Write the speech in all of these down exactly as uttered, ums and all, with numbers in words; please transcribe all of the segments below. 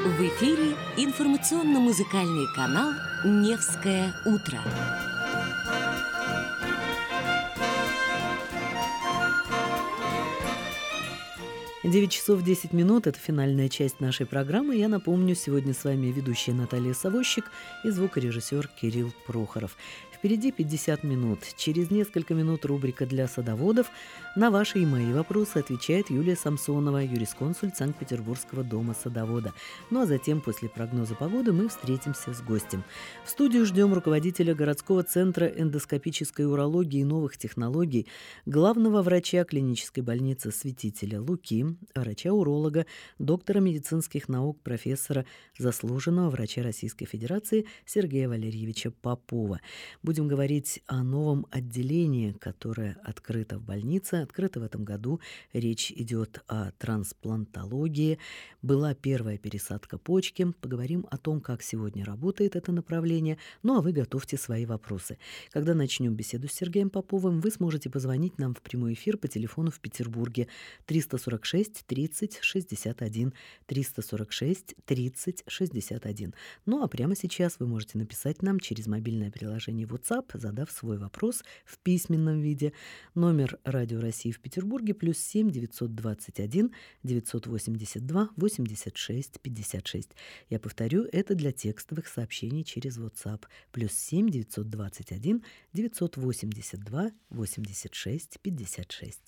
В эфире информационно-музыкальный канал «Невское утро». девять часов десять минут – это финальная часть нашей программы. Я напомню, сегодня с вами ведущая Наталья Савощик и звукорежиссер Кирилл Прохоров. Впереди пятьдесят минут. Через несколько минут рубрика «Для садоводов». На ваши и мои вопросы отвечает Юлия Самсонова, юрисконсульт Санкт-Петербургского дома садовода. Ну а затем, после прогноза погоды, мы встретимся с гостем. В студию ждем руководителя городского центра эндоскопической урологии и новых технологий, главного врача клинической больницы Святителя Луки, врача-уролога, доктора медицинских наук, профессора, заслуженного врача Российской Федерации Сергея Валерьевича Попова. Будем говорить о новом отделении, которое открыто в больнице. Открыто в этом году. Речь идет о трансплантологии. Была первая пересадка почки. Поговорим о том, как сегодня работает это направление. Ну а вы готовьте свои вопросы. Когда начнем беседу с Сергеем Поповым, вы сможете позвонить нам в прямой эфир по телефону в Петербурге триста сорок шесть тридцать шестьдесят один, триста сорок шесть тридцать шестьдесят один. Ну а прямо сейчас вы можете написать нам через мобильное приложение WhatsApp, задав свой вопрос в письменном виде. Номер Радио России в Петербурге плюс семь девятьсот двадцать один девятьсот восемьдесят два восемьдесят шесть пятьдесят шесть. Я повторю, это для текстовых сообщений через WhatsApp плюс семь девятьсот двадцать один девятьсот восемьдесят два восемьдесят шесть пятьдесят шесть.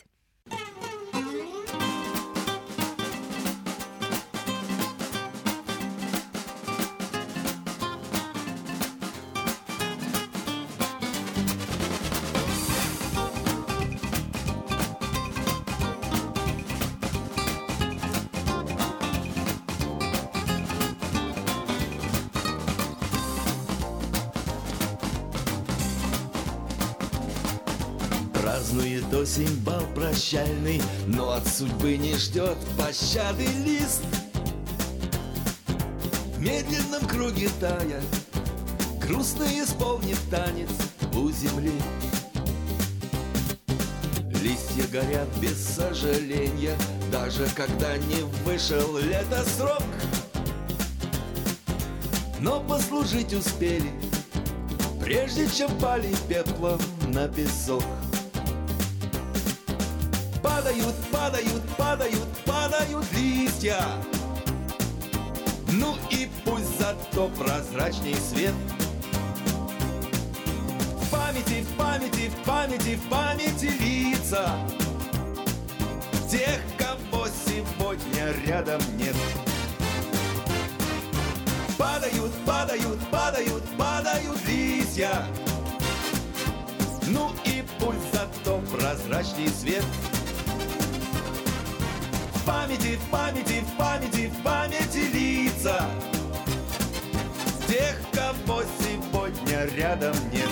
Празднует осень бал прощальный, но от судьбы не ждет пощады лист. В медленном круге тая грустно исполнит танец у земли. Листья горят без сожаления, даже когда не вышел летосрок. Но послужить успели, прежде чем пали пеплом на песок. Падают, падают, падают, падают листья. Ну и пусть зато прозрачней свет. В памяти, в памяти, в памяти, в памяти лица тех, кого сегодня рядом нет. Падают, падают, падают, падают листья. Ну и пусть зато прозрачней свет. В памяти, в памяти, в памяти, в памяти лица тех, кого сегодня рядом нет.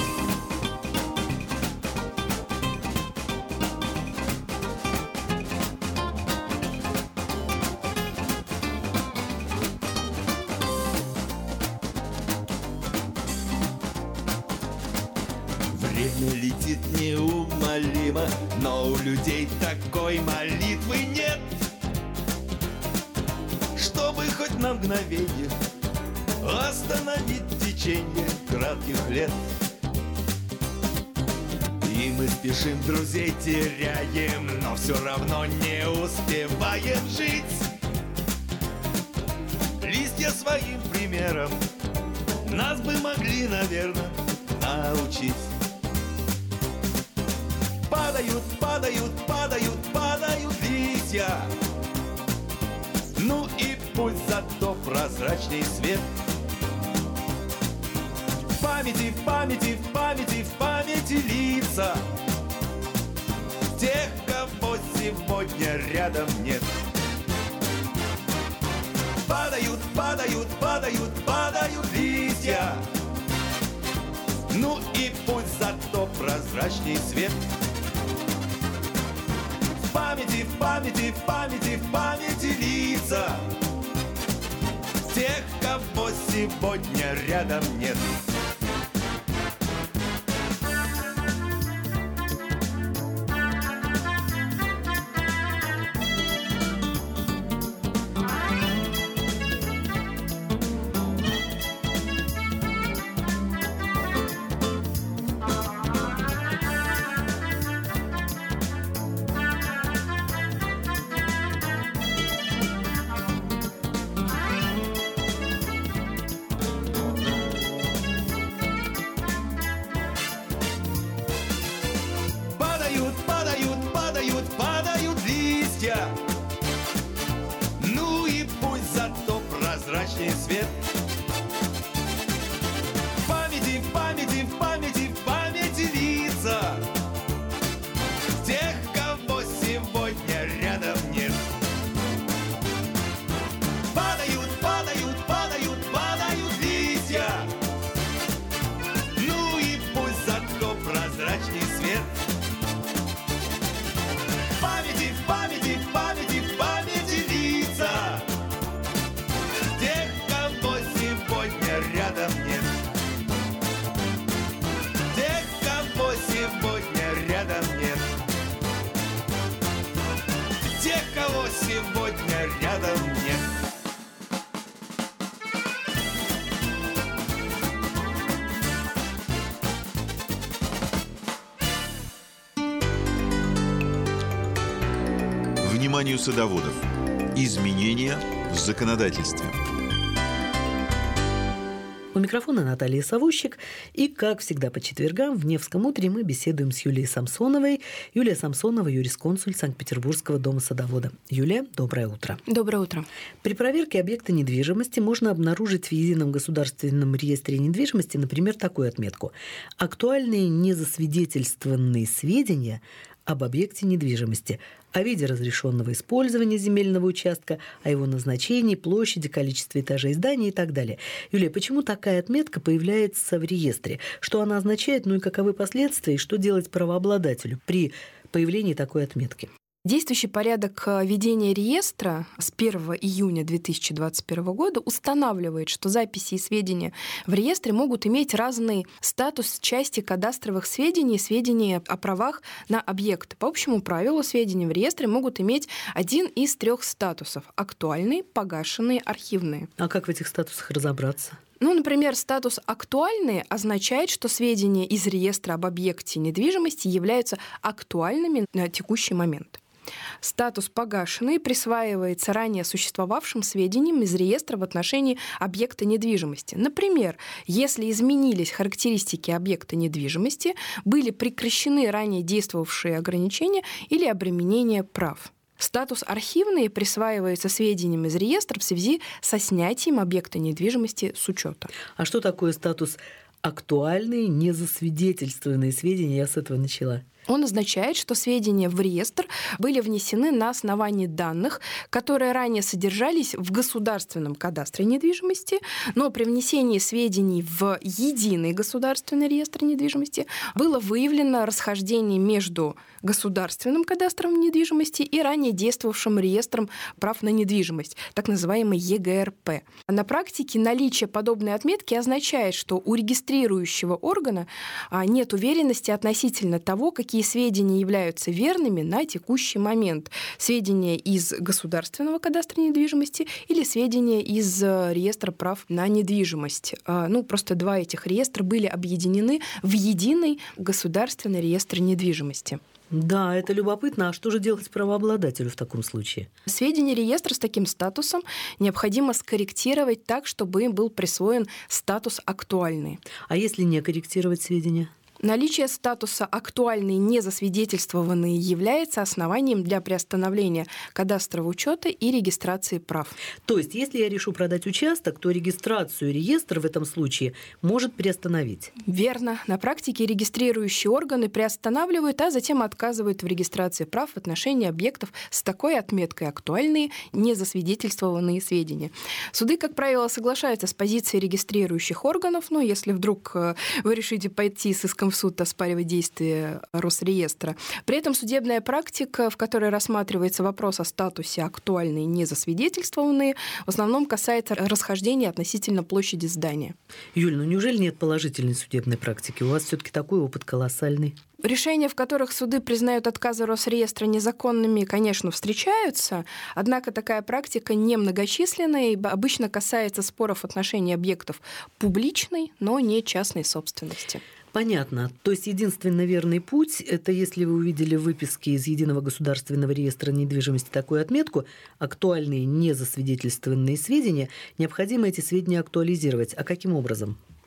Время летит неумолимо, но у людей такой молитвы нет, чтобы хоть на мгновенье остановить течение кратких лет. И мы спешим, друзей теряем, но все равно не успеваем жить. Листья своим примером нас бы могли, наверное, научить. Падают, падают, падают, падают листья. Ну и пусть зато прозрачней свет. В памяти, в памяти, в памяти, в памяти лица тех, кого сегодня рядом нет. Падают, падают, падают, падают листья. Ну и пусть зато прозрачней свет. В памяти, в памяти, в памяти, в памяти лица тех, кого сегодня рядом нет. прозрачней свет. В памяти, в памяти, в памяти, в памяти лица тех, кого сегодня рядом нет. Падают, падают, падают, падают листья. Ну и пусть зато прозрачней свет. В памяти, в памяти, в памяти, в памяти лица тех, кого сегодня рядом нет. Тех, кого сегодня рядом нет. Тех, кого сегодня рядом нет. Вниманию садоводов. Изменения в законодательстве. У микрофона Наталья Савощик. И, как всегда, по четвергам в Невском утре мы беседуем с Юлией Самсоновой. Юлия Самсонова, юрисконсульт Санкт-Петербургского дома садовода. Юлия, доброе утро. Доброе утро. При проверке объекта недвижимости можно обнаружить в Едином государственном реестре недвижимости, например, такую отметку: актуальные незасвидетельствованные сведения об объекте недвижимости, о виде разрешенного использования земельного участка, о его назначении, площади, количестве этажей здания и так далее. Юлия, почему такая отметка появляется в реестре? Что она означает, ну и каковы последствия, и что делать правообладателю при появлении такой отметки? Действующий порядок ведения реестра с первого июня две тысячи двадцать первого года устанавливает, что записи и сведения в реестре могут иметь разный статус части кадастровых сведений и сведений о правах на объект. По общему правилу, сведения в реестре могут иметь один из трех статусов: актуальные, погашенные, архивные. А как в этих статусах разобраться? Ну, например, статус «актуальные» означает, что сведения из реестра об объекте недвижимости являются актуальными на текущий момент. Статус «погашенный» присваивается ранее существовавшим сведениям из реестра в отношении объекта недвижимости. Например, если изменились характеристики объекта недвижимости, были прекращены ранее действовавшие ограничения или обременения прав. Статус «архивный» присваивается сведениям из реестра в связи со снятием объекта недвижимости с учета. А что такое статус «актуальные незасвидетельствованные сведения»? Я с этого начала. Он означает, что сведения в реестр были внесены на основании данных, которые ранее содержались в государственном кадастре недвижимости, но при внесении сведений в единый государственный реестр недвижимости было выявлено расхождение между государственным кадастром недвижимости и ранее действовавшим реестром прав на недвижимость, так называемый е гэ эр пэ. На практике наличие подобной отметки означает, что у регистрирующего органа нет уверенности относительно того, какие сведения являются верными на текущий момент. Сведения из государственного кадастра недвижимости или сведения из реестра прав на недвижимость. Ну, просто два этих реестра были объединены в единый государственный реестр недвижимости. Да, это любопытно. А что же делать правообладателю в таком случае? Сведения реестра с таким статусом необходимо скорректировать так, чтобы им был присвоен статус «актуальный». А если не корректировать сведения? Наличие статуса «актуальные незасвидетельствованные» является основанием для приостановления кадастрового учета и регистрации прав. То есть, если я решу продать участок, то регистрацию реестра в этом случае может приостановить? Верно. На практике регистрирующие органы приостанавливают, а затем отказывают в регистрации прав в отношении объектов с такой отметкой «актуальные незасвидетельствованные сведения». Суды, как правило, соглашаются с позицией регистрирующих органов, но если вдруг вы решите пойти с иском в суд оспаривать действия Росреестра. При этом судебная практика, в которой рассматривается вопрос о статусе «актуальные незасвидетельствованные», в основном касается расхождения относительно площади здания. Юль, ну неужели нет положительной судебной практики? У вас все-таки такой опыт колоссальный. Решения, в которых суды признают отказы Росреестра незаконными, конечно, встречаются, однако такая практика немногочисленная и обычно касается споров в отношении объектов публичной, но не частной собственности. Понятно. То есть единственно верный путь – это если вы увидели в выписке из Единого государственного реестра недвижимости такую отметку «актуальные незасвидетельствованные сведения», необходимо эти сведения актуализировать. А каким образом?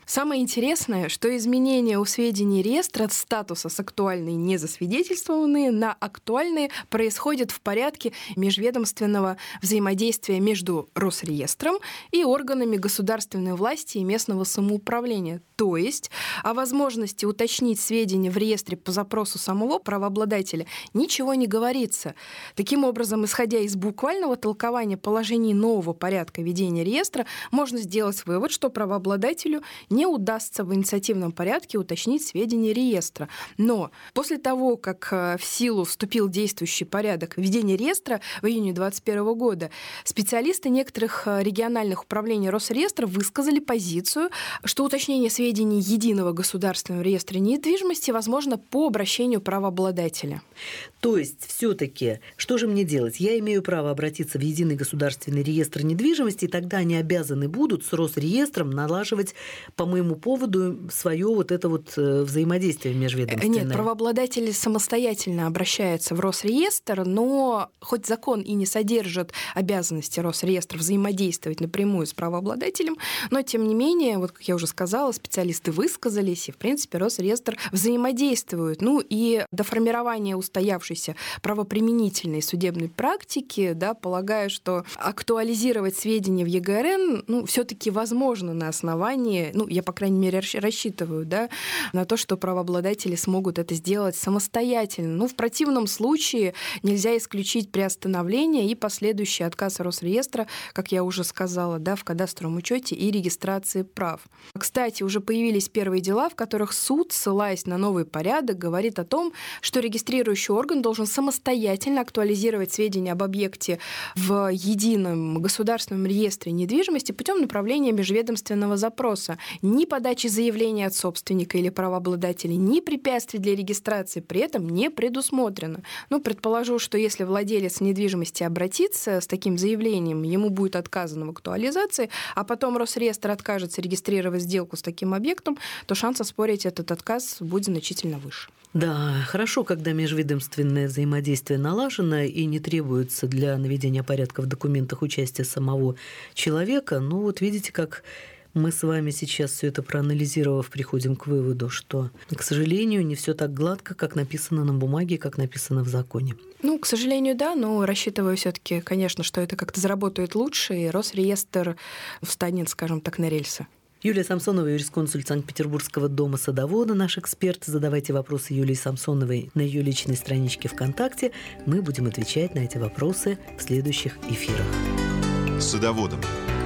Самое интересное, что изменения у сведений реестра от статуса с актуальные незасвидетельствованные на актуальные происходят в порядке межведомственного взаимодействия между Росреестром и органами государственной власти и местного самоуправления. То есть о возможности уточнить сведения в реестре по запросу самого правообладателя ничего не говорится. Таким образом, исходя из буквального толкования положений нового порядка ведения реестра, можно сделать вывод, что правообладателю не удастся в инициативном порядке уточнить сведения реестра. Но после того, как в силу вступил действующий порядок ведения реестра в июне две тысячи двадцать первого года, специалисты некоторых региональных управлений Росреестра высказали позицию, что уточнение сведений единого государственного реестра недвижимости возможно по обращению правообладателя. То есть все-таки, что же мне делать? Я имею право обратиться в единый государственный реестр недвижимости, и тогда они обязаны будут с Росреестром налаживать по моему поводу свое вот это вот взаимодействие межведомственное. Нет, правообладатель самостоятельно обращается в Росреестр, но хоть закон и не содержит обязанности Росреестра взаимодействовать напрямую с правообладателем, но тем не менее, вот как я уже сказала, специалисты высказались, и в принципе Росреестр взаимодействует. Ну и до формирования устоявшейся правоприменительной судебной практики, да, полагаю, что актуализировать сведения в ЕГРН, ну, все-таки возможно на основании, ну, я, по крайней мере, рассчитываю, да, на то, что правообладатели смогут это сделать самостоятельно. Ну, в противном случае нельзя исключить приостановление и последующий отказ Росреестра, как я уже сказала, да, в кадастровом учете и регистрации прав. Кстати, уже появились первые дела, в которых суд, ссылаясь на новый порядок, говорит о том, что регистрирующий орган должен самостоятельно актуализировать сведения об объекте в едином государственном реестре недвижимости путем направления межведомственного запроса. Ни подачи заявления от собственника или правообладателя, ни препятствий для регистрации при этом не предусмотрено. Ну, предположу, что если владелец недвижимости обратится с таким заявлением, ему будет отказано в актуализации, а потом Росреестр откажется регистрировать сделку с таким объектом, то шанс оспорить этот отказ будет значительно выше. Да, хорошо, когда межведомственное взаимодействие налажено и не требуется для наведения порядка в документах участия самого человека. Ну вот видите, как мы с вами сейчас все это проанализировав, приходим к выводу, что, к сожалению, не все так гладко, как написано на бумаге, как написано в законе. Ну, к сожалению, да, но рассчитываю все-таки, конечно, что это как-то заработает лучше, и Росреестр встанет, скажем так, на рельсы. Юлия Самсонова, юрисконсульт Санкт-Петербургского дома садовода, наш эксперт. Задавайте вопросы Юлии Самсоновой на ее личной страничке ВКонтакте. Мы будем отвечать на эти вопросы в следующих эфирах. Садоводом.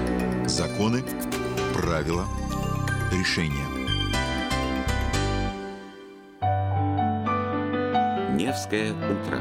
Законы, правила, решения. Невское утро.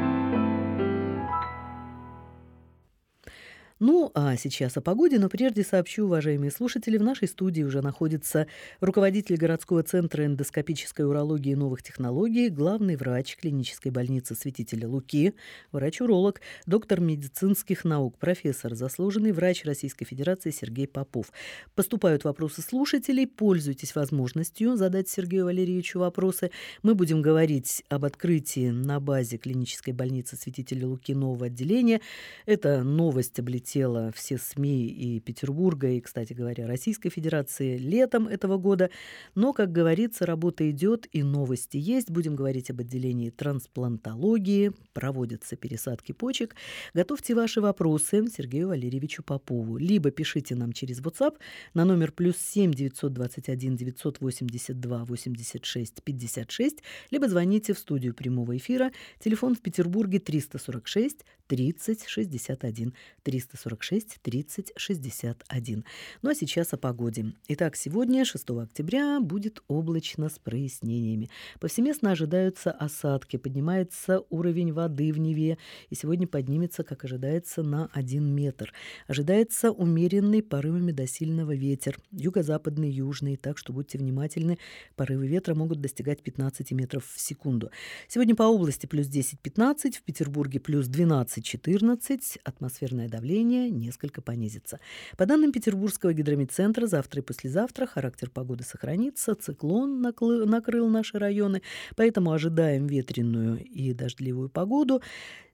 Ну, а сейчас о погоде, но прежде сообщу, уважаемые слушатели, в нашей студии уже находится руководитель городского центра эндоскопической урологии и новых технологий, главный врач клинической больницы Святителя Луки, врач-уролог, доктор медицинских наук, профессор, заслуженный врач Российской Федерации Сергей Попов. Поступают вопросы слушателей, пользуйтесь возможностью задать Сергею Валерьевичу вопросы. Мы будем говорить об открытии на базе клинической больницы Святителя Луки нового отделения. Это новость облетела все СМИ и Петербурга, и, кстати говоря, Российской Федерации летом этого года. Но, как говорится, работа идет и новости есть. Будем говорить об отделении трансплантологии, проводятся пересадки почек. Готовьте ваши вопросы Сергею Валерьевичу Попову. Либо пишите нам через WhatsApp на номер плюс семь девятьсот двадцать один девятьсот восемьдесят два восемьдесят шесть пятьдесят шесть, либо звоните в студию прямого эфира. Телефон в Петербурге триста сорок шесть тридцать шестьдесят один. триста сорок шесть тридцать шестьдесят один. Ну а сейчас о погоде. Итак, сегодня, шестого октября, будет облачно с прояснениями. Повсеместно ожидаются осадки, поднимается уровень воды в Неве, и сегодня поднимется, как ожидается, на один метр. Ожидается умеренный порывами до сильного ветер, юго-западный, южный, так что будьте внимательны, порывы ветра могут достигать пятнадцать метров в секунду. Сегодня по области плюс десять-пятнадцать, в Петербурге плюс двенадцать-четырнадцать, атмосферное давление несколько понизится. По данным Петербургского гидрометцентра, завтра и послезавтра характер погоды сохранится, циклон наклы- накрыл наши районы, поэтому ожидаем ветреную и дождливую погоду.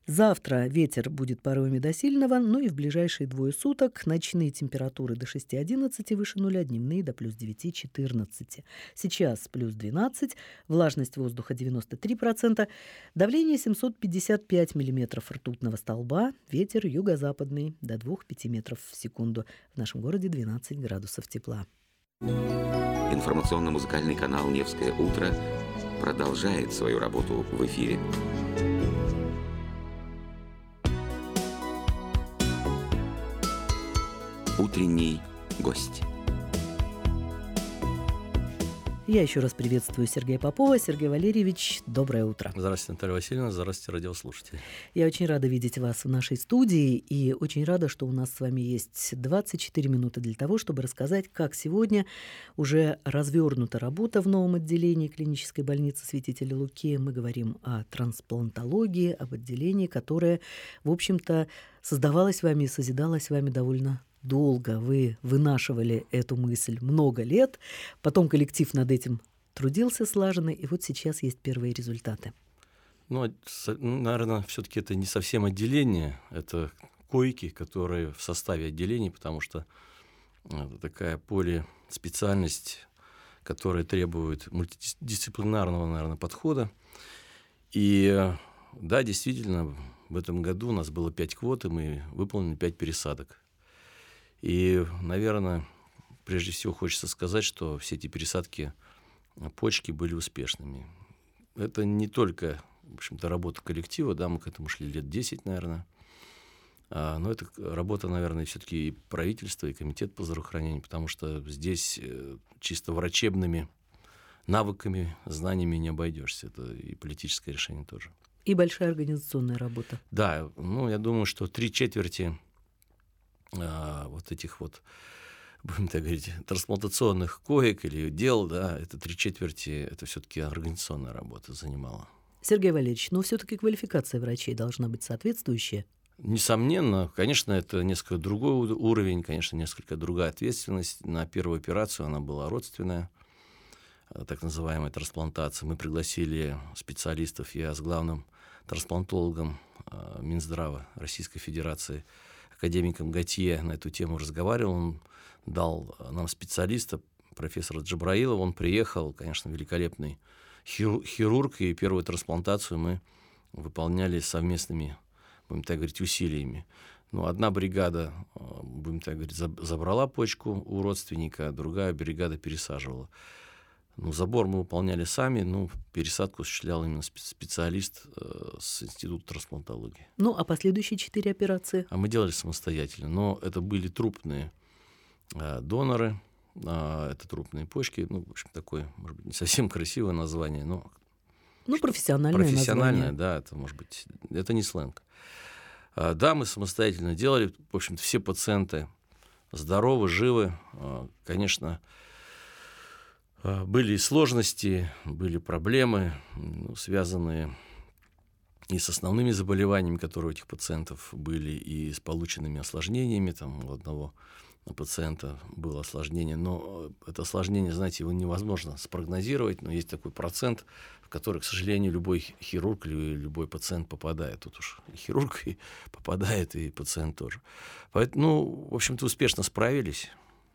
Завтра ветер будет порывами до сильного, ну и в ближайшие двое суток ночные температуры до шести-одиннадцати выше нуля, дневные до плюс девяти-четырнадцати. Сейчас плюс двенадцать, влажность воздуха девяносто три процента, давление семьсот пятьдесят пять миллиметров ртутного столба, ветер юго-западный до двух-пяти метров в секунду. В нашем городе двенадцать градусов тепла. Информационно-музыкальный канал «Невское утро» продолжает свою работу в эфире. Утренний гость. Я еще раз приветствую Сергея Попова. Сергей Валерьевич, доброе утро. Здравствуйте, Наталья Васильевна. Здравствуйте, радиослушатели. Я очень рада видеть вас в нашей студии и очень рада, что у нас с вами есть двадцать четыре минуты для того, чтобы рассказать, как сегодня уже развернута работа в новом отделении клинической больницы Святителя Луки. Мы говорим о трансплантологии, об отделении, которое, в общем-то, создавалось вами и созидалось вами довольно долго. Вы вынашивали эту мысль много лет, потом коллектив над этим трудился слаженно, и вот сейчас есть первые результаты. Ну, наверное, все-таки это не совсем отделение, это койки, которые в составе отделений, потому что это такая полиспециальность, которая требует мультидисциплинарного, наверное, подхода. И да, действительно, в этом году у нас было пять квот, и мы выполнили пять пересадок. И, наверное, прежде всего хочется сказать, что все эти пересадки почки были успешными. Это не только, в общем-то, работа коллектива, да, мы к этому шли лет десять, наверное, а, но это работа, наверное, все-таки и правительства, и комитет по здравоохранению, потому что здесь чисто врачебными навыками, знаниями не обойдешься. Это и политическое решение тоже. И большая организационная работа. Да, ну, я думаю, что три четверти А, вот этих вот, будем так говорить, трансплантационных коек или дел, да, это три четверти, это все-таки организационная работа занимала. Сергей Валерьевич, но все-таки квалификация врачей должна быть соответствующая. Несомненно, конечно, это несколько другой уровень, конечно, несколько другая ответственность. На первую операцию она была родственная, так называемая трансплантация. Мы пригласили специалистов, я с главным трансплантологом Минздрава Российской Федерации, академиком Готье, на эту тему разговаривал. Он дал нам специалиста, профессора Джабраилова. Он приехал, конечно, великолепный хирург, и первую трансплантацию мы выполняли совместными, будем так говорить, усилиями. Ну, одна бригада, будем так говорить, забрала почку у родственника, другая бригада пересаживала. Ну, забор мы выполняли сами, ну, пересадку осуществлял именно специалист э, с Института трансплантологии. Ну, а последующие четыре операции? А мы делали самостоятельно, но это были трупные э, доноры, э, это трупные почки, ну, в общем, такое, может быть, не совсем красивое название, но... Ну, профессиональное Профессиональное, название. да, это, может быть, это не сленг. А, да, мы самостоятельно делали, в общем-то, все пациенты здоровы, живы, э, конечно... Были и сложности, были проблемы, ну, связанные и с основными заболеваниями, которые у этих пациентов были, и с полученными осложнениями. Там у одного пациента было осложнение, но это осложнение, знаете, его невозможно спрогнозировать, но есть такой процент, в который, к сожалению, любой хирург или любой пациент попадает. Тут уж и хирург и попадает, и пациент тоже. Поэтому, ну, в общем-то, успешно справились.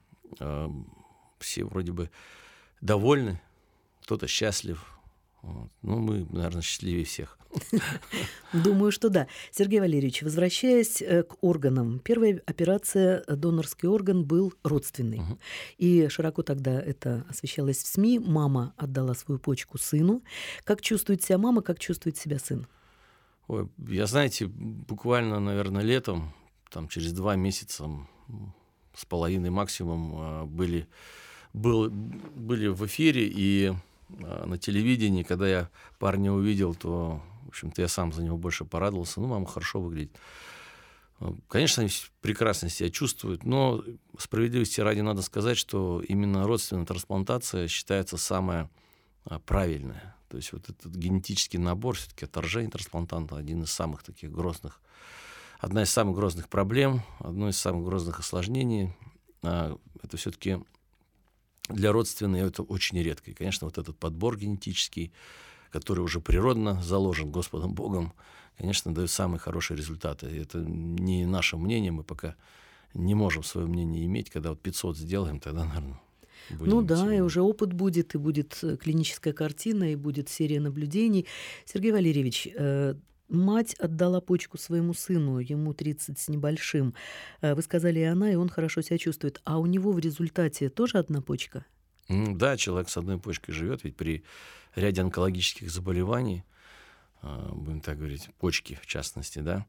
Все вроде бы довольны, кто-то счастлив. Вот. Ну, мы, наверное, счастливее всех. Думаю, что да. Сергей Валерьевич, возвращаясь к органам, первая операция, донорский орган был родственный. Угу. И широко тогда это освещалось в СМИ. Мама отдала свою почку сыну. Как чувствует себя мама, как чувствует себя сын? Ой, я, знаете, буквально, наверное, летом, там, через два месяца с половиной максимум были... Был, были в эфире и а, на телевидении, когда я парня увидел, то, в общем-то, я сам за него больше порадовался. Ну, мама хорошо выглядит. Конечно, они прекрасно себя чувствуют, но справедливости ради надо сказать, что именно родственная трансплантация считается самая а, правильная. То есть вот этот генетический набор, все-таки отторжение трансплантанта, один из самых таких грозных, одна из самых грозных проблем, одно из самых грозных осложнений. А, это все-таки... Для родственной это очень редко. И, конечно, вот этот подбор генетический, который уже природно заложен Господом Богом, конечно, дает самые хорошие результаты. И это не наше мнение, мы пока не можем свое мнение иметь. Когда вот пятьсот сделаем, тогда, наверное, будем... Ну да, сегодня. и уже опыт будет, и будет клиническая картина, и будет серия наблюдений. Сергей Валерьевич, э, мать отдала почку своему сыну, ему тридцать с небольшим. Э, вы сказали, и она, и он хорошо себя чувствует. А у него в результате тоже одна почка? Mm, да, человек с одной почкой живет, ведь при ряде онкологических заболеваний, э, будем так говорить, почки в частности, да,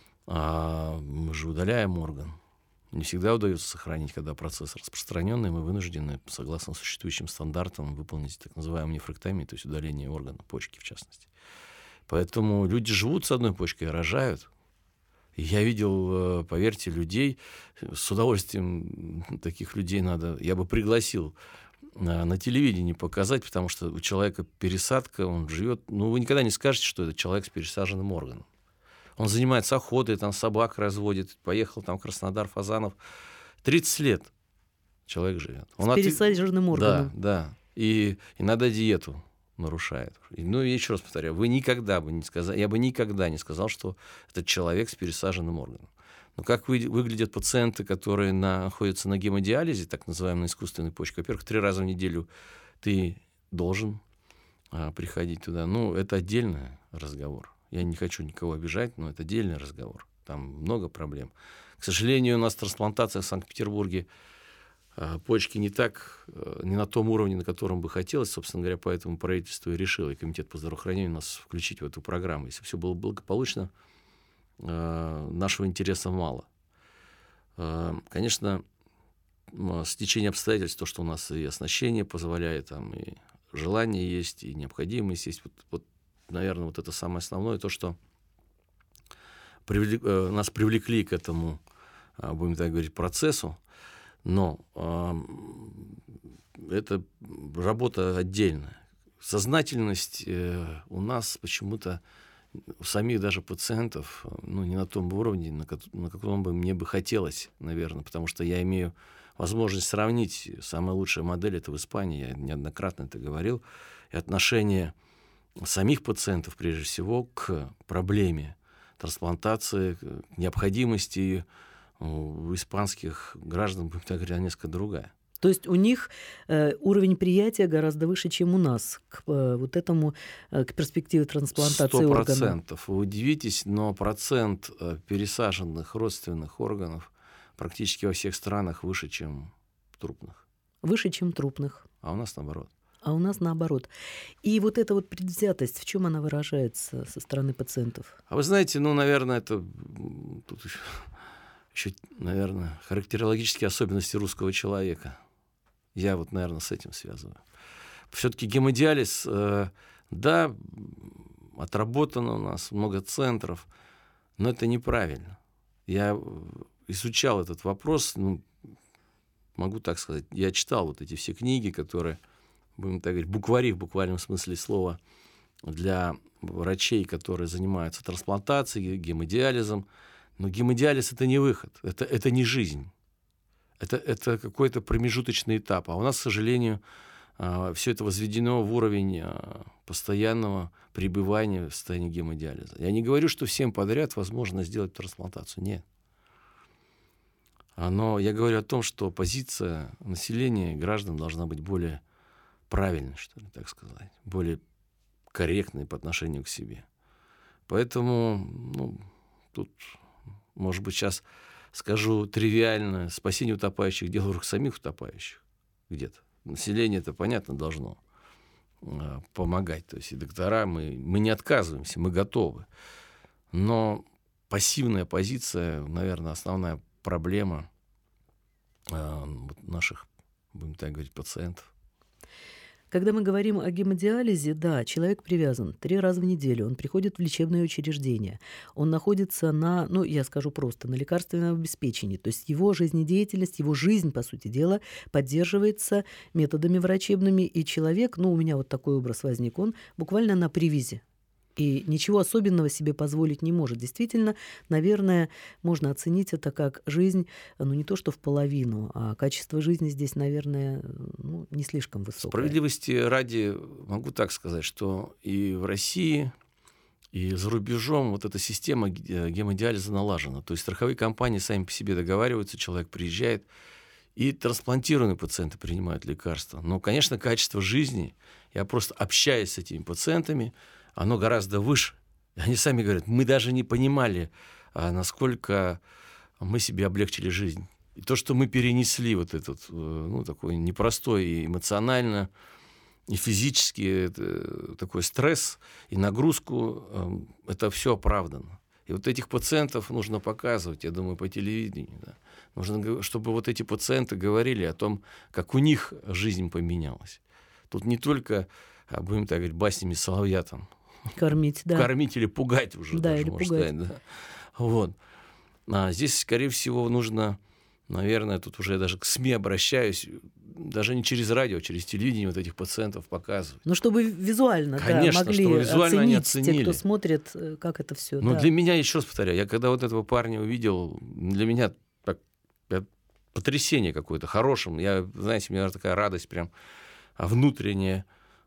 э, мы же удаляем орган. Не всегда удается сохранить, когда процесс распространенный, мы вынуждены, согласно существующим стандартам, выполнить так называемую нефректомию, то есть удаление органа, почки в частности. Поэтому люди живут с одной почкой, рожают. И я видел, поверьте, людей, с удовольствием таких людей надо, я бы пригласил на, на телевидении показать, потому что у человека пересадка, он живет, ну вы никогда не скажете, что это человек с пересаженным органом. Он занимается охотой, там собак разводит, поехал там в Краснодар, фазанов. тридцать лет человек живет. Он с пересаженным от... органом. Да, да. И иногда диету нарушает. И, ну, и еще раз повторяю, вы никогда бы не сказали, я бы никогда не сказал, что это человек с пересаженным органом. Но как вы, выглядят пациенты, которые находятся на гемодиализе, так называемой искусственной почкой? Во-первых, три раза в неделю ты должен а, приходить туда. Ну, это отдельный разговор. Я не хочу никого обижать, но это отдельный разговор. Там много проблем. К сожалению, у нас трансплантация в Санкт-Петербурге э, почки не так, э, не на том уровне, на котором бы хотелось. Собственно говоря, поэтому правительство и решило, и Комитет по здравоохранению нас включить в эту программу. Если все было благополучно, э, нашего интереса мало. Э, конечно, стечение обстоятельств, то, что у нас и оснащение позволяет, там, и желание есть, и необходимость есть. Вот, вот наверное, вот это самое основное, то, что привлек, э, нас привлекли к этому, э, будем так говорить, процессу, но э, это работа отдельная. Сознательность э, у нас почему-то, у самих даже пациентов, ну, не на том уровне, на, на каком бы мне бы хотелось, наверное, потому что я имею возможность сравнить. Самая лучшая модель — это в Испании, я неоднократно это говорил, и отношение самих пациентов, прежде всего, к проблеме трансплантации, к необходимости у испанских граждан, будем так говорить, несколько другая. То есть у них э, уровень приятия гораздо выше, чем у нас, к э, вот этому, э, к перспективе трансплантации органов. Сто процентов. Вы удивитесь, но процент э, пересаженных родственных органов практически во всех странах выше, чем трупных. Выше, чем трупных. А у нас наоборот. А у нас наоборот. И вот эта вот предвзятость, в чем она выражается со стороны пациентов? А вы знаете, ну, наверное, это тут еще, еще, наверное, характерологические особенности русского человека. Я вот, наверное, с этим связываю. Все-таки гемодиализ, э, да, отработано у нас, много центров, но это неправильно. Я изучал этот вопрос, ну, могу так сказать, я читал вот эти все книги, которые, будем так говорить, буквари в буквальном смысле слова для врачей, которые занимаются трансплантацией, гемодиализом. Но гемодиализ — это не выход, это, это не жизнь. Это, это какой-то промежуточный этап. А у нас, к сожалению, все это возведено в уровень постоянного пребывания в состоянии гемодиализа. Я не говорю, что всем подряд возможно сделать трансплантацию. Нет. Но я говорю о том, что позиция населения, граждан должна быть более правильной, что ли, так сказать, более корректной по отношению к себе. Поэтому, ну, тут, может быть, сейчас скажу тривиально: спасение утопающих — дело рук самих утопающих где-то. Население, это, понятно, должно э, помогать. То есть и доктора, мы, мы не отказываемся, мы готовы. Но пассивная позиция, наверное, основная проблема э, наших, будем так говорить, пациентов. Когда мы говорим о гемодиализе, да, человек привязан три раза в неделю, он приходит в лечебное учреждение, он находится на, ну, я скажу просто, на лекарственном обеспечении, то есть его жизнедеятельность, его жизнь, по сути дела, поддерживается методами врачебными, и человек, ну, у меня вот такой образ возник, он буквально на привязи. и ничего особенного себе позволить не может. Действительно, наверное, можно оценить это как жизнь, ну не то что в половину, а качество жизни здесь, наверное, ну, не слишком высокое. Справедливости ради могу так сказать, что и в России, и за рубежом вот эта система гемодиализа налажена. То есть страховые компании сами по себе договариваются, человек приезжает, и трансплантированные пациенты принимают лекарства. Но, конечно, качество жизни, я просто общаюсь с этими пациентами, оно гораздо выше. Они сами говорят, мы даже не понимали, насколько мы себе облегчили жизнь. И то, что мы перенесли вот этот, ну, такой непростой и эмоционально, и физически такой стресс и нагрузку, это все оправдано. И вот этих пациентов нужно показывать, я думаю, по телевидению. Да. Нужно, чтобы вот эти пациенты говорили о том, как у них жизнь поменялась. Тут не только, будем так говорить, баснями соловья там, Кормить, да. Кормить или пугать уже, да, даже, или можно пугать. сказать. Да. Вот. А здесь, скорее всего, нужно, наверное, тут уже я даже к СМИ обращаюсь, даже не через радио, а через телевидение вот этих пациентов показывать. Ну, чтобы визуально, Конечно, да, могли чтобы визуально они оценить оценили. те, кто смотрит, как это все. Ну, да. для меня, еще раз повторяю, я когда вот этого парня увидел, для меня так, потрясение какое-то, хорошим. Я, знаете, у меня такая радость прям внутренняя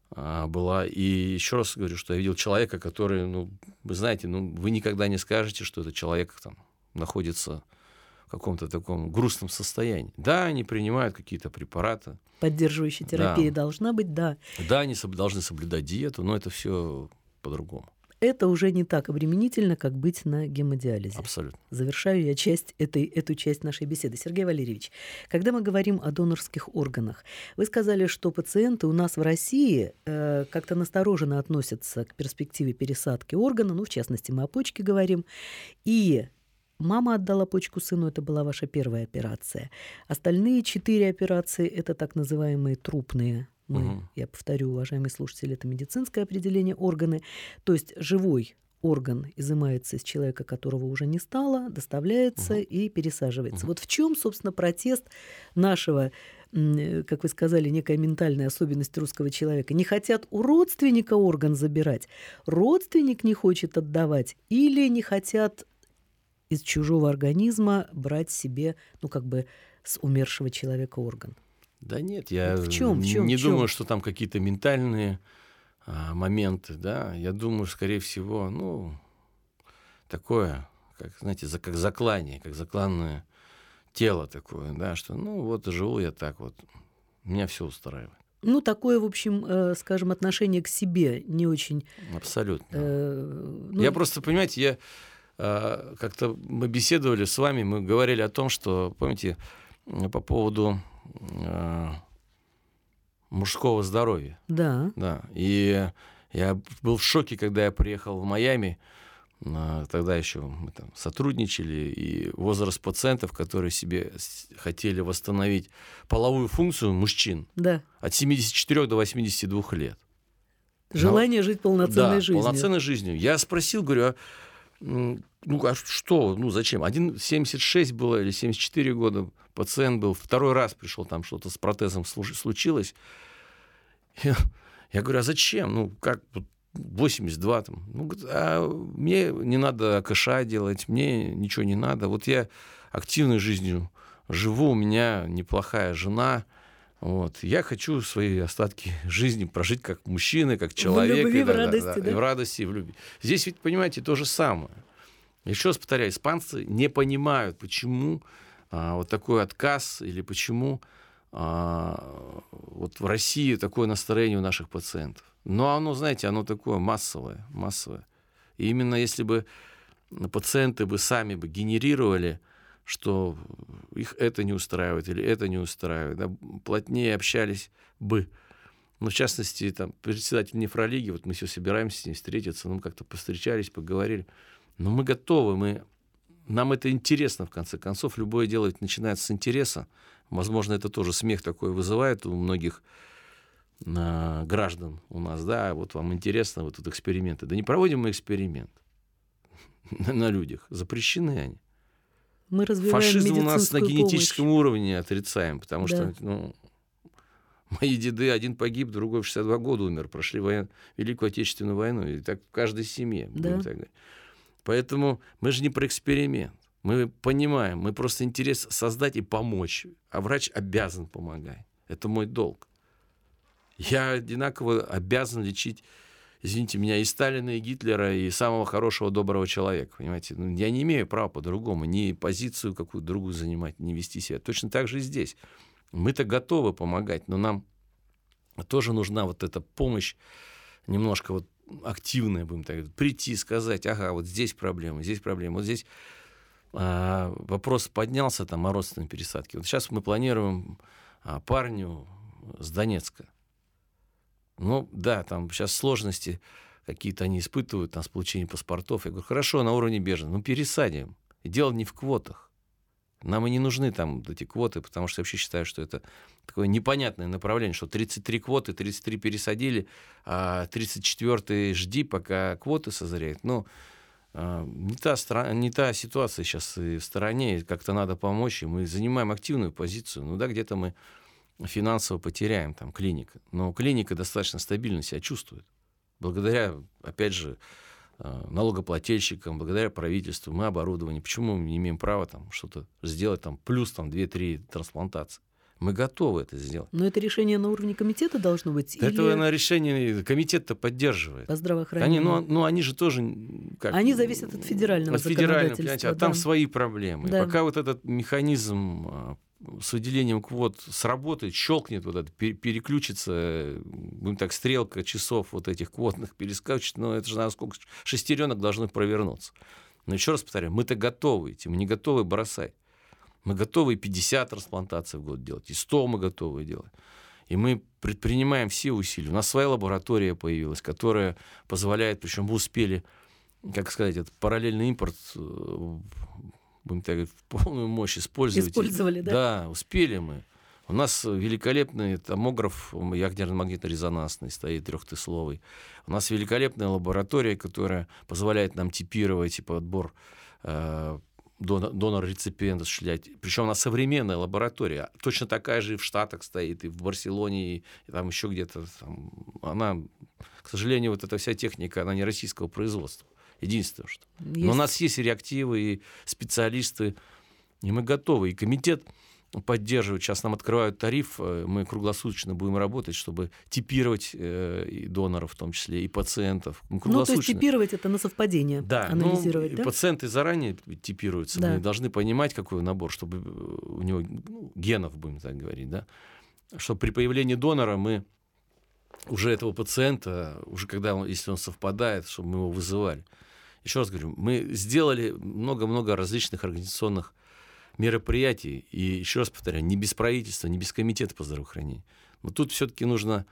была. И еще раз говорю, что я видел человека, который, ну, вы знаете, ну, вы никогда не скажете, что этот человек там находится в каком-то таком грустном состоянии. Да, они принимают какие-то препараты. Поддерживающая терапия да. должна быть, да. Да, они соб- должны соблюдать диету, но это все по-другому. Это уже не так обременительно, как быть на гемодиализе. Абсолютно. Завершаю я часть этой, эту часть нашей беседы. Сергей Валерьевич, когда мы говорим о донорских органах, вы сказали, что пациенты у нас в России э, как-то настороженно относятся к перспективе пересадки органа, ну, в частности, мы о почке говорим, и мама отдала почку сыну, это была ваша первая операция. Остальные четыре операции – это так называемые трупные. Мы, угу. Я повторю, уважаемые слушатели, это медицинское определение органы. То есть живой орган изымается из человека, которого уже не стало, доставляется угу. и пересаживается. Угу. Вот в чем, собственно, протест нашего, как вы сказали, некая ментальная особенность русского человека. Не хотят у родственника орган забирать, родственник не хочет отдавать или не хотят из чужого организма брать себе, ну, как бы с умершего человека орган. Да нет, я в чем, в чем, не в чем? думаю, что там какие-то ментальные а, моменты, да. Я думаю, скорее всего, ну, такое, как, знаете, за, как заклание, как закланное тело такое, да, что, ну, вот живу я так вот, меня все устраивает. Ну, такое, в общем, э, скажем, отношение к себе не очень... Абсолютно. Э, ну... Я просто, понимаете, я э, как-то мы беседовали с вами, мы говорили о том, что, помните, по поводу мужского здоровья. Да. Да. И я был в шоке, когда я приехал в Майами. Тогда еще мы там сотрудничали, и возраст пациентов, которые себе хотели восстановить половую функцию мужчин, да. от семидесяти четырёх до восьмидесяти двух лет. Желание Но, жить полноценной да, жизнью. полноценной жизнью. Я спросил, говорю, а, ну а что, ну зачем? Один семьдесят шесть было или семьдесят четыре года пациент был, второй раз пришел, там что-то с протезом случилось. Я, я говорю, а зачем? Ну как, восемьдесят два там. Ну, а мне не надо АКШ делать, мне ничего не надо. Вот я активной жизнью живу, у меня неплохая жена. Вот. Я хочу свои остатки жизни прожить как мужчина, как человек. В любви, и, в да, радости, да, да? да, и в радости, и в любви. Здесь ведь, понимаете, то же самое. Еще раз повторяю, испанцы не понимают, почему а, вот такой отказ или почему а, вот в России такое настроение у наших пациентов. Но оно, знаете, оно такое массовое, массовое. И именно если бы пациенты бы сами бы генерировали, что их это не устраивает или это не устраивает, да, плотнее общались бы. Ну, в частности, там, председатель нефрологии, вот мы все собираемся с ним встретиться, ну, как-то повстречались, поговорили. Но мы готовы, мы... нам это интересно, в конце концов. Любое дело ведь начинается с интереса. Возможно, это тоже смех такой вызывает у многих а, граждан у нас. Да, вот вам интересно, вот тут эксперименты. Да не проводим мы эксперимент на людях. Запрещены они. Мы развиваем фашизм у нас на медицинскую генетическом помощь. уровне отрицаем, потому Да. что, ну, Мои деды, один погиб, другой в шестьдесят два года умер, прошли воен... Великую Отечественную войну. И так в каждой семье. Да. Так говорить. Поэтому мы же не про эксперимент. Мы понимаем, мы просто интерес создать и помочь. А врач обязан помогать. Это мой долг. Я одинаково обязан лечить, извините меня, и Сталина, и Гитлера, и самого хорошего, доброго человека. Понимаете? Ну, я не имею права по-другому ни позицию какую-то другую занимать, ни вести себя. Точно так же и здесь. Мы-то готовы помогать, но нам тоже нужна вот эта помощь немножко вот активная, будем так говорить. Прийти, сказать, ага, вот здесь проблема, здесь проблема, вот здесь а, вопрос поднялся там о родственной пересадке. Вот сейчас мы планируем а, парню с Донецка. Ну, да, там сейчас сложности какие-то они испытывают там, с получением паспортов. Я говорю, хорошо, на уровне беженцев, ну, пересадим. И дело не в квотах. Нам и не нужны там эти квоты, потому что я вообще считаю, что это такое непонятное направление, что тридцать три квоты, тридцать три пересадили, а тридцать четвёртый жди, пока квоты созреют. Ну, не та, страна, не та ситуация сейчас и в стороне, как-то надо помочь, и мы занимаем активную позицию. Ну да, где-то мы финансово потеряем, там, клиника. Но клиника достаточно стабильно себя чувствует. Благодаря, опять же, налогоплательщикам, благодаря правительству, мы оборудование. Почему мы не имеем права там, что-то сделать, там, плюс там, две-три трансплантации? Мы готовы это сделать. Но это решение на уровне комитета должно быть? Это или... на решение комитет-то поддерживает. По здравоохранению? Они, ну, ну, они же тоже... Как, они зависят от федерального от федерального, законодательства. а там да. свои проблемы. Да. Пока вот этот механизм с выделением квот сработает, щелкнет, вот это, переключится, будем так, стрелка часов вот этих квотных перескочит, но это же надо сколько шестеренок должны провернуться. Но еще раз повторяю, мы-то готовы идти, мы не готовы бросать. Мы готовы и пятьдесят трансплантаций в год делать, и сто мы готовы делать. И мы предпринимаем все усилия. У нас своя лаборатория появилась, которая позволяет, причем мы успели, как сказать, этот параллельный импорт, будем так говорить, в полную мощь использовать. Использовали, да? Да, успели мы. У нас великолепный томограф ядерно-магнитно-резонансный стоит, трехтесловый. У нас великолепная лаборатория, которая позволяет нам типировать и подбор э, донор-реципиента осуществлять. Причем у нас современная лаборатория. Точно такая же и в Штатах стоит, и в Барселоне, и там еще где-то. Там. Она, к сожалению, вот эта вся техника, она не российского производства. Единственное, что. Есть. Но у нас есть и реактивы, и специалисты, и мы готовы. И комитет поддерживает. Сейчас нам открывают тариф, мы круглосуточно будем работать, чтобы типировать э, и доноров, в том числе, и пациентов. Мы ну, то есть типировать это на совпадение, да, анализировать, ну, да? Пациенты заранее типируются, да. Мы должны понимать, какой набор, чтобы у него ну, генов, будем так говорить, да, чтобы при появлении донора мы уже этого пациента, уже когда он, если он совпадает, чтобы мы его вызывали. Еще раз говорю, мы сделали много-много различных организационных мероприятий, и еще раз повторяю, не без правительства, не без комитета по здравоохранению. Но тут все-таки нужно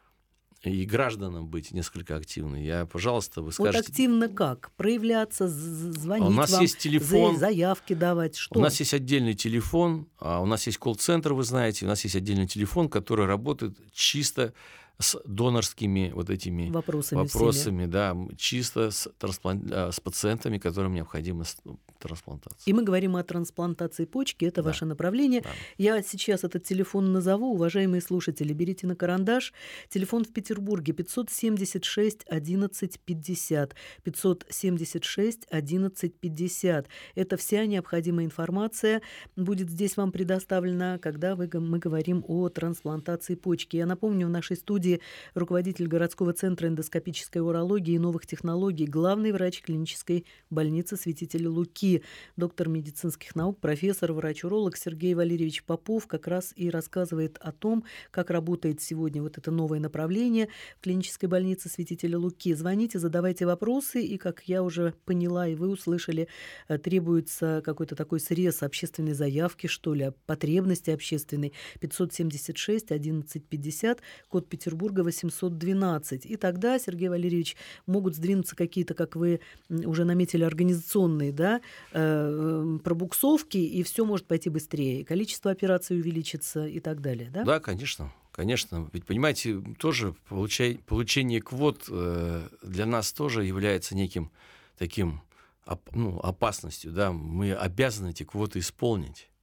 и гражданам быть несколько активны. Я, пожалуйста, вы скажете... Вот активно как? Проявляться, звонить у нас вам, есть телефон, заявки давать, что? У нас есть отдельный телефон, а у нас есть колл-центр, вы знаете, у нас есть отдельный телефон, который работает чисто с донорскими вот этими вопросами, вопросами да, чисто с, трансплан... с пациентами, которым необходима трансплантация. И мы говорим о трансплантации почки, это да. ваше направление. Да. Я сейчас этот телефон назову, уважаемые слушатели, берите на карандаш. Телефон в Петербурге пятьсот семьдесят шесть одиннадцать пятьдесят, пятьсот семьдесят шесть одиннадцать пятьдесят. Это вся необходимая информация будет здесь вам предоставлена, когда вы, мы говорим о трансплантации почки. Я напомню, в нашей студии руководитель городского центра эндоскопической урологии и новых технологий, главный врач клинической больницы Святителя Луки, доктор медицинских наук, профессор, врач-уролог Сергей Валерьевич Попов как раз и рассказывает о том, как работает сегодня вот это новое направление в клинической больнице Святителя Луки. Звоните, задавайте вопросы, и, как я уже поняла, и вы услышали, требуется какой-то такой срез общественной заявки, что ли, потребности общественной. пятьсот семьдесят шесть одиннадцать пятьдесят, код Петербурга восемьсот двенадцать. И тогда, Сергей Валерьевич, могут сдвинуться какие-то, как вы уже наметили, организационные, да, э, пробуксовки, и все может пойти быстрее. Количество операций увеличится и так далее, да? Да, конечно. Конечно. Ведь, понимаете, тоже получай, получение квот э, для нас тоже является неким таким оп, ну, опасностью. Да? Мы обязаны эти квоты исполнить.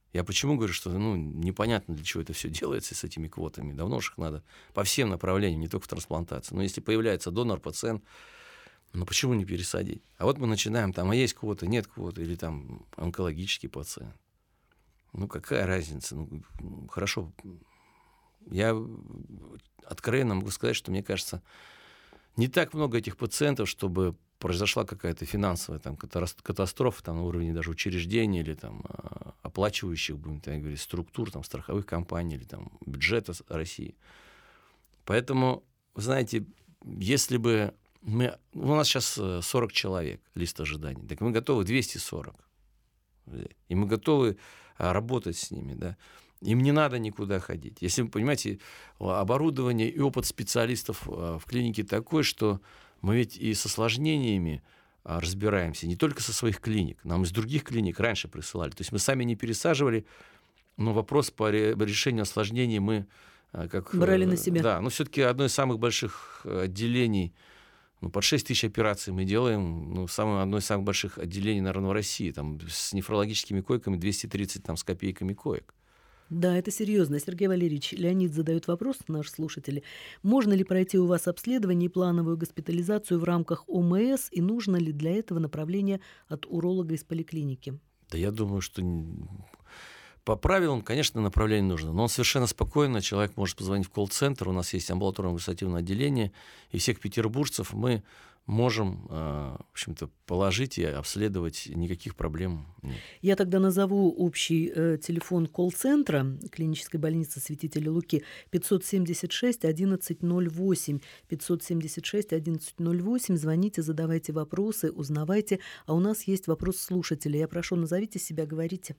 Я почему говорю, что ну, непонятно, для чего это все делается с этими квотами. Давно уж их надо по всем направлениям, не только в трансплантации. Но если появляется донор, пациент, ну почему не пересадить? А вот мы начинаем, там, а есть квота, нет квоты, или там онкологический пациент. Ну какая разница? Ну, хорошо, я откровенно могу сказать, что мне кажется, не так много этих пациентов, чтобы произошла какая-то финансовая там, катастрофа там, на уровне даже учреждений или там, оплачивающих, будем так говорить, структур, там, страховых компаний или там, бюджета России. Поэтому, вы знаете, если бы мы... У нас сейчас сорок человек, лист ожиданий, так мы готовы двести сорок. И мы готовы работать с ними, да. Им не надо никуда ходить. Если вы понимаете, оборудование и опыт специалистов в клинике такой, что мы ведь и с осложнениями разбираемся, не только со своих клиник. Нам из других клиник раньше присылали. То есть мы сами не пересаживали, но вопрос по решению осложнений мы как... Брали на себя. Да, но все-таки одно из самых больших отделений, ну, под шесть тысяч операций мы делаем, ну, самое, одно из самых больших отделений, наверное, в России, там, с нефрологическими койками двести тридцать там, с копейками коек. Да, это серьезно. Сергей Валерьевич, Леонид задает вопрос, наш слушатель. Можно ли пройти у вас обследование и плановую госпитализацию в рамках О М С, и нужно ли для этого направление от уролога из поликлиники? Да я думаю, что по правилам, конечно, направление нужно, но он совершенно спокойно, человек может позвонить в колл-центр, у нас есть амбулаторное консультативное отделение, и всех петербуржцев мы можем, в общем-то, положить и обследовать, никаких проблем нет. Я тогда назову общий э, телефон колл-центра клинической больницы Святителя Луки пятьсот семьдесят шесть одиннадцать ноль восемь. пятьсот семьдесят шесть одиннадцать ноль восемь. Звоните, задавайте вопросы, узнавайте. А у нас есть вопрос слушателя. Я прошу, назовите себя, говорите.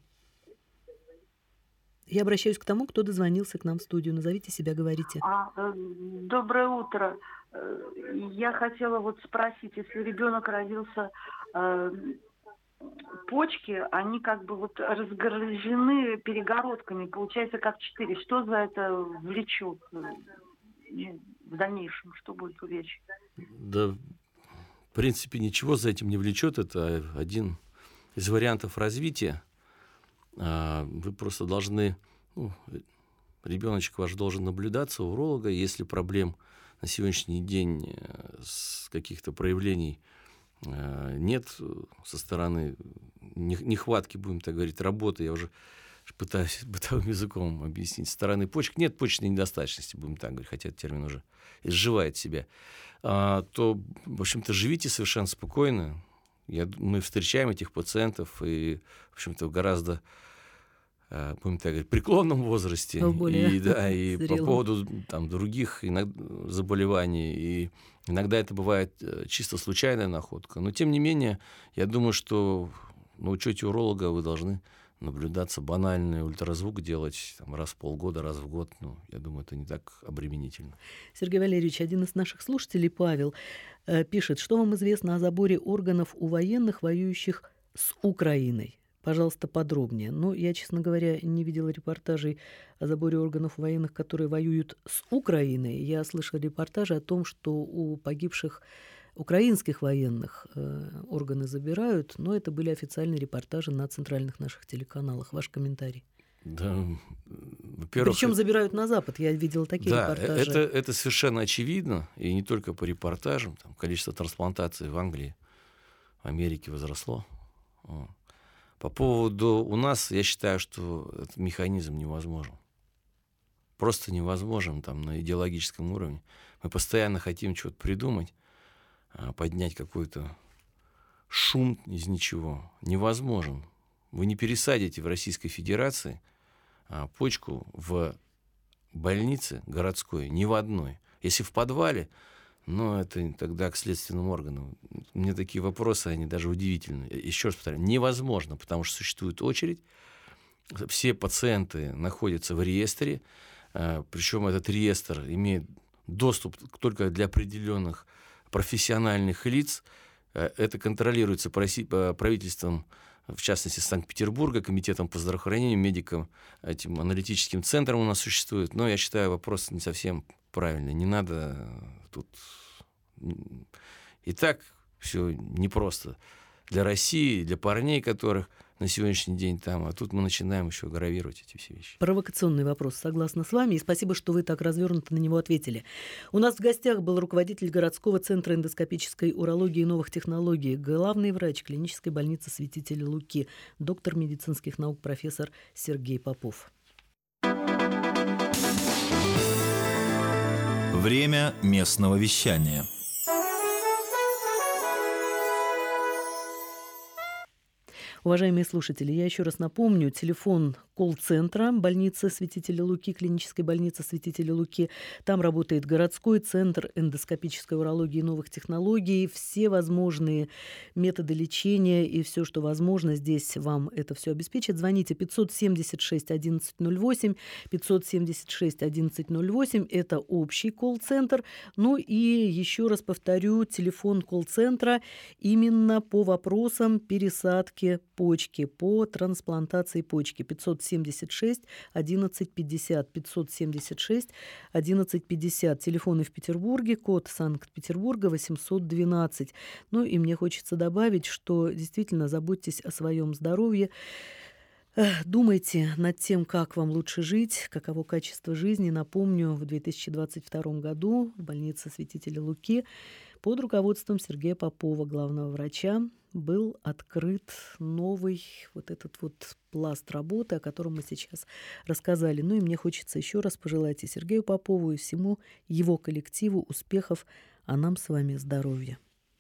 Я обращаюсь к тому, кто дозвонился к нам в студию. Назовите себя, говорите. А, э, доброе утро. Я хотела вот спросить, если ребенок родился, э, почки, они как бы вот разгорожены перегородками, получается как четыре. Что за это влечет в дальнейшем? Что будет увечье? Да, в принципе, ничего за этим не влечет. Это один из вариантов развития. Вы просто должны, ну, ребеночек ваш должен наблюдаться у уролога, если проблем на сегодняшний день с каких-то проявлений нет со стороны нехватки, будем так говорить, работы, я уже пытаюсь бытовым языком объяснить, со стороны почек, нет почечной недостаточности, будем так говорить, хотя этот термин уже изживает себя, то, в общем-то, живите совершенно спокойно. Я, мы встречаем этих пациентов и, в общем-то, гораздо, будем так говорить, в преклонном возрасте, и, да, и по поводу там, других иногда, заболеваний, и иногда это бывает чисто случайная находка. Но, тем не менее, я думаю, что на учете уролога вы должны наблюдаться, банальный ультразвук делать там, раз в полгода, раз в год. Ну, я думаю, это не так обременительно. Сергей Валерьевич, один из наших слушателей, Павел, э, пишет, что вам известно о заборе органов у военных, воюющих с Украиной? Пожалуйста, подробнее. Но я, честно говоря, не видела репортажей о заборе органов у военных, которые воюют с Украиной. Я слышала репортажи о том, что у погибших украинских военных э, органы забирают, но это были официальные репортажи на центральных наших телеканалах. Ваш комментарий? Да, во-первых... Причем забирают на Запад, я видела такие да, репортажи. Это, это совершенно очевидно, и не только по репортажам. Там количество трансплантаций в Англии, в Америке возросло. По поводу у нас, я считаю, что этот механизм невозможен. Просто невозможен там, на идеологическом уровне. Мы постоянно хотим что-то придумать, поднять какой-то шум из ничего. Невозможен. Вы не пересадите в Российской Федерации почку в больнице городской, ни в одной. Если в подвале, но это тогда к следственным органам. Мне такие вопросы, они даже удивительны. Еще раз повторяю, невозможно, потому что существует очередь. Все пациенты находятся в реестре, причем этот реестр имеет доступ только для определенных профессиональных лиц. Это контролируется правительством, в частности, Санкт-Петербурга, комитетом по здравоохранению, медикам, этим аналитическим центром у нас существует. Но я считаю, вопрос не совсем правильный. Не надо тут... И так все непросто для России, для парней, которых на сегодняшний день там, а тут мы начинаем еще гравировать эти все вещи. Провокационный вопрос, согласна с вами, и спасибо, что вы так развернуто на него ответили. У нас в гостях был руководитель городского центра эндоскопической урологии и новых технологий, главный врач клинической больницы Святителя Луки, доктор медицинских наук, профессор Сергей Попов. Время местного вещания. Уважаемые слушатели, я еще раз напомню, телефон колл-центра больницы Святителя Луки, клинической больницы Святителя Луки. Там работает городской центр эндоскопической урологии и новых технологий. Все возможные методы лечения и все, что возможно, здесь вам это все обеспечит. Звоните пятьсот семьдесят шесть одиннадцать ноль восемь, пятьсот семьдесят шесть одиннадцать ноль восемь. Это общий колл-центр. Ну и еще раз повторю, телефон колл-центра именно по вопросам пересадки почки, по трансплантации почки. пятьсот семьдесят шесть одиннадцать пятьдесят, пятьсот семьдесят шесть одиннадцать пятьдесят. Телефоны в Петербурге, код Санкт-Петербурга восемьсот двенадцать. Ну и мне хочется добавить, что действительно заботьтесь о своем здоровье. Думайте над тем, как вам лучше жить, каково качество жизни. Напомню, в две тысячи двадцать втором году в больнице Святителя Луки под руководством Сергея Попова, главного врача, был открыт новый вот этот вот пласт работы, о котором мы сейчас рассказали. Ну и мне хочется еще раз пожелать и Сергею Попову, и всему его коллективу успехов, а нам с вами здоровья.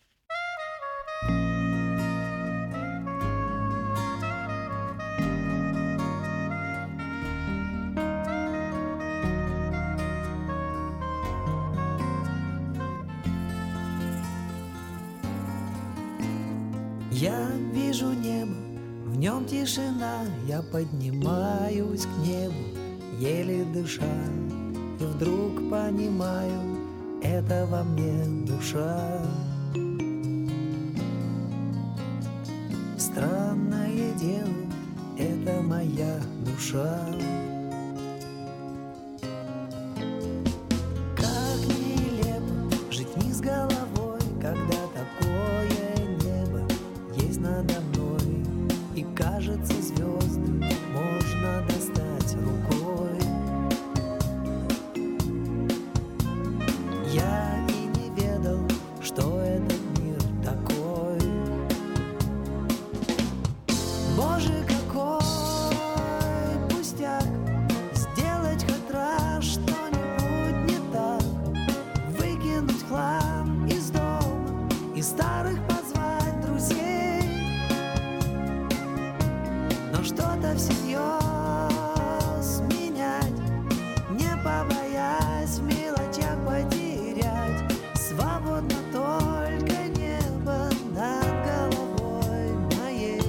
Я вижу небо, в нем тишина, я поднимаюсь к небу, еле дыша, и вдруг понимаю, это во мне душа. Странное дело, это моя душа. Как нелепо жить вниз головой, когда такое надо мной, и кажется, звезды можно достать рукой. Я и не ведал, что этот мир такой. Боже, какой пустяк, сделать хоть раз что-нибудь не так, выкинуть хлам из дома, из старых позвать друзей. Что-то всерьез менять, не побоясь в мелочах потерять. Свободно только небо над головой моей.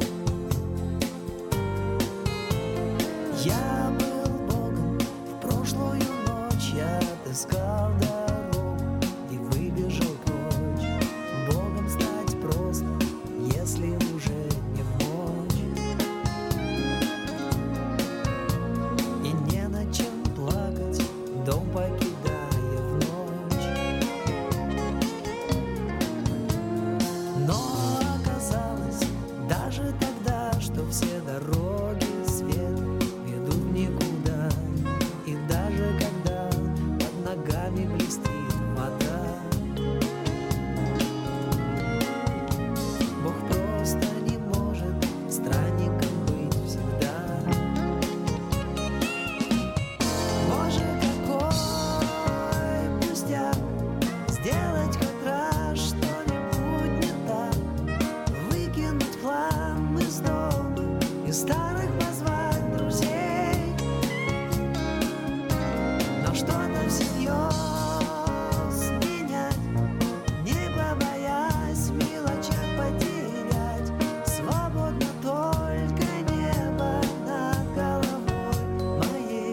Я был Богом в прошлую ночь, я отыскал дорогу и выбежал прочь. Богом стать просто, если уже не в мочь. Дом покидая в ночь. Но оказалось даже тогда, что все дороги свет ведут в никуда. И даже когда под ногами блестит вода, Бог просто не может странником быть всегда. Боже, сделать хоть раз что-нибудь не так, выкинуть хлам из дома, из старых позвать друзей. Но что-то всерьез менять, не побоясь в мелочах потерять. Свободно только небо над головой моей.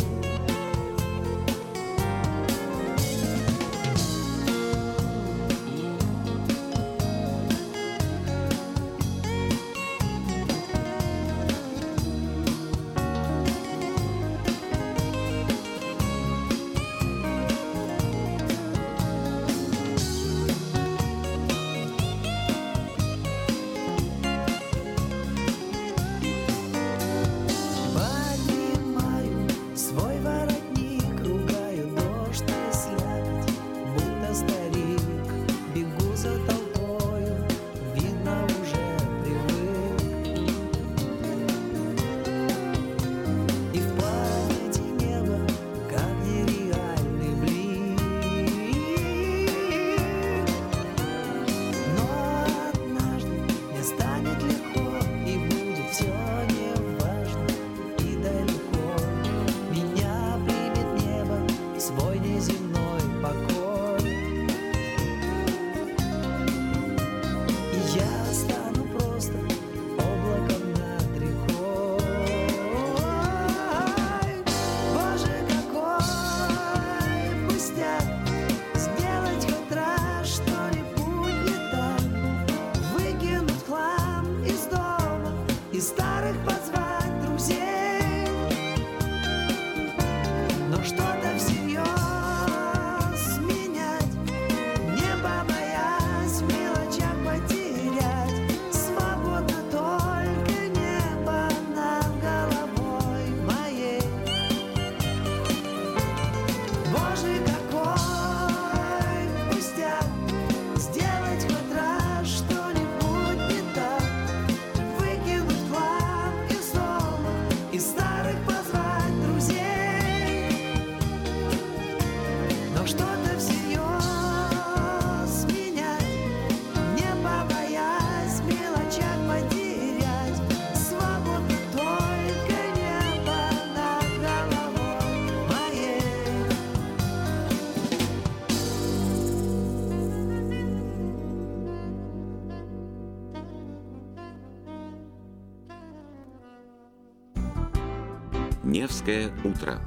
Невское утро.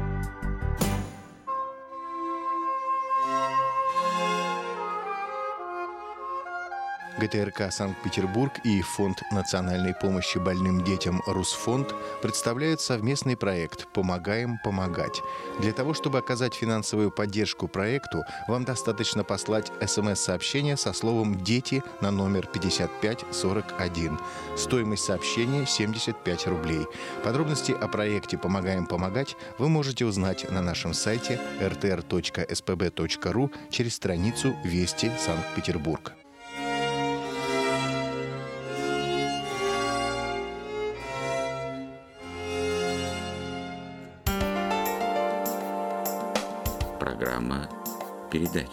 ГТРК «Санкт-Петербург» и Фонд национальной помощи больным детям «Русфонд» представляют совместный проект «Помогаем помогать». Для того, чтобы оказать финансовую поддержку проекту, вам достаточно послать смс-сообщение со словом «Дети» на номер пятьдесят пять сорок один. Стоимость сообщения семьдесят пять рублей. Подробности о проекте «Помогаем помогать» вы можете узнать на нашем сайте эр тэ эр точка эс пэ бэ точка ру через страницу «Вести Санкт-Петербург». Программа передач.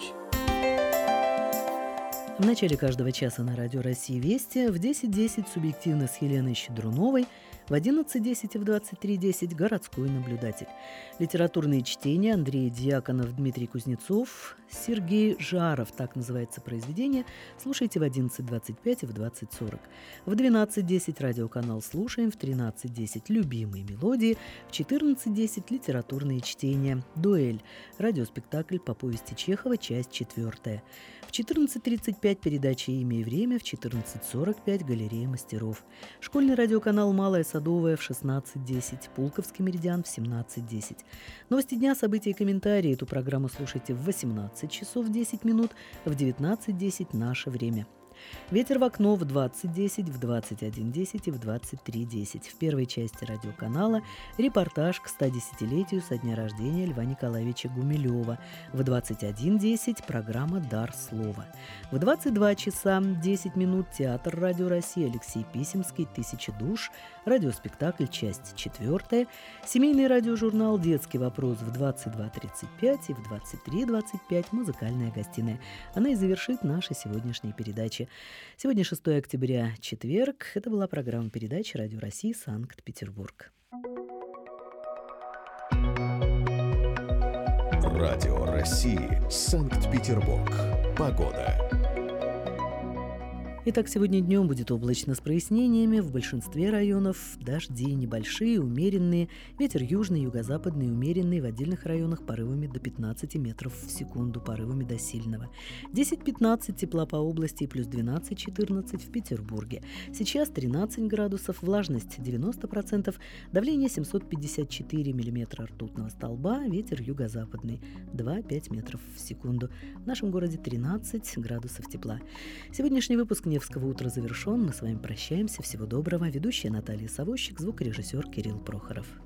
В начале каждого часа на Радио России «Вести», в десять десять «Субъективно» с Еленой Щедруновой, в одиннадцать десять и в двадцать три десять «Городской наблюдатель». Литературные чтения Андрей Дьяконов, Дмитрий Кузнецов, Сергей Жаров, так называется произведение, слушайте в одиннадцать двадцать пять и в двадцать сорок. В двенадцать десять радиоканал «Слушаем», в тринадцать десять «Любимые мелодии», в четырнадцать десять литературные чтения «Дуэль», радиоспектакль по повести Чехова, часть четвертая. В четырнадцать тридцать пять передача «Имя и время», в четырнадцать сорок пять «Галерея мастеров». Школьный радиоканал «Малая Садовая» в шестнадцать десять, «Пулковский меридиан» в семнадцать десять. Новости дня, события и комментарии. Эту программу слушайте в восемнадцать часов десять минут, в девятнадцать десять «Наше время». «Ветер в окно» в двадцать десять, в двадцать один десять и в двадцать три десять. В первой части радиоканала репортаж к стодесятилетию со дня рождения Льва Николаевича Гумилева. В двадцать один десять программа «Дар слова». В двадцать два часа десять минут театр Радио России Алексей Писемский «Тысяча душ», радиоспектакль, часть четвертая, семейный радиожурнал «Детский вопрос» в двадцать два тридцать пять и в двадцать три двадцать пять музыкальная гостиная. Она и завершит наши сегодняшние передачи. Сегодня шестое октября, четверг. Это была программа передачи Радио России Санкт-Петербург. Радио России Санкт-Петербург. Погода. Итак, сегодня днем будет облачно с прояснениями. В большинстве районов дожди небольшие, умеренные. Ветер южный, юго-западный, умеренный. В отдельных районах порывами до пятнадцати метров в секунду, порывами до сильного. десять-пятнадцать тепла по области и плюс двенадцать-четырнадцать в Петербурге. Сейчас тринадцать градусов, влажность девяносто процентов, давление семьсот пятьдесят четыре миллиметра ртутного столба, ветер юго-западный два-пять метров в секунду. В нашем городе тринадцать градусов тепла. Сегодняшний выпуск Невского утра завершен. Мы с вами прощаемся. Всего доброго. Ведущая Наталья Савощик, звукорежиссер Кирилл Прохоров.